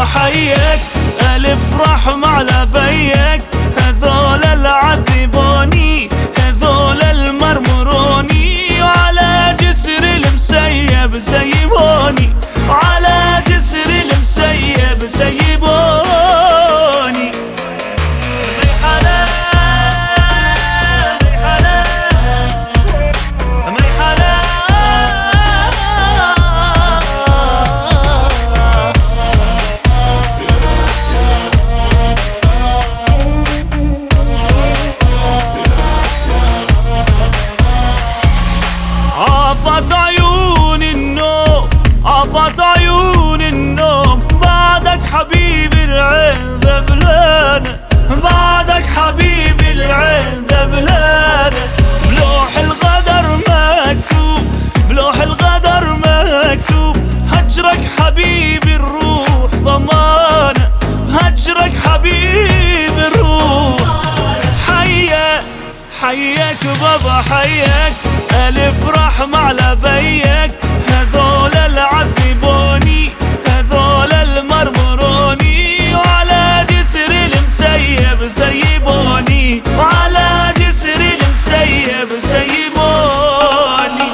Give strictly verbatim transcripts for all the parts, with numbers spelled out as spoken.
بابا حيك، ألف رحمة على بيك، هذول العذبوني هذول المرمروني، وعلى جسر المسيب سيبوني، وعلى جسر المسيب سيبوني. عافت عيون النوم، عافت عيون النوم، بعدك حبيبي العين ذبلانة، بعدك حبيبي العين ذبلانة. بلوح الغدر مكتوب، بلوح الغدر مكتوب، هجرك حبيبي الروح ضمانة، هجرك حبيبي الروح. حياك حياك بابا حياك، ألف رحمة على بيك، هذول العذبوني هذول المرمروني، وعلى جسر المسيب سيبوني، وعلى جسر المسيب سيبوني.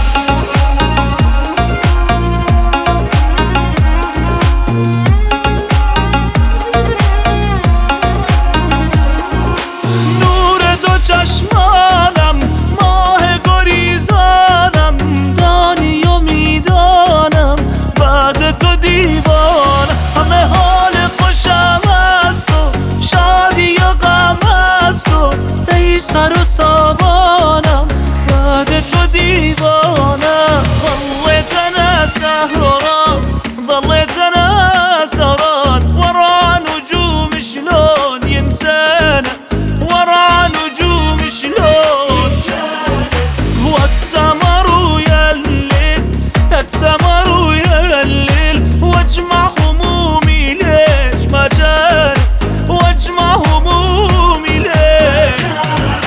نور دو چشمانم، ماه گریزانم، دانی و میدانم بعد تو دیوانم. همه حال خوشم است و شادی و غم است و ای سر و سامانم بعد تو دیوانم. ظليت انا سهران، ظليت انا سهران، ورا نجوم شلون ينسانا، ورا نجوم شلون. واتسمر ويا الليل، اتسمر ويا الليل، واجمع همومي ليش ما جاني، واجمع همومي ليش.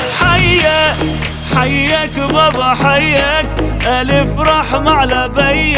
حياك حياك بابا حياك، ألف رحمة على بيك،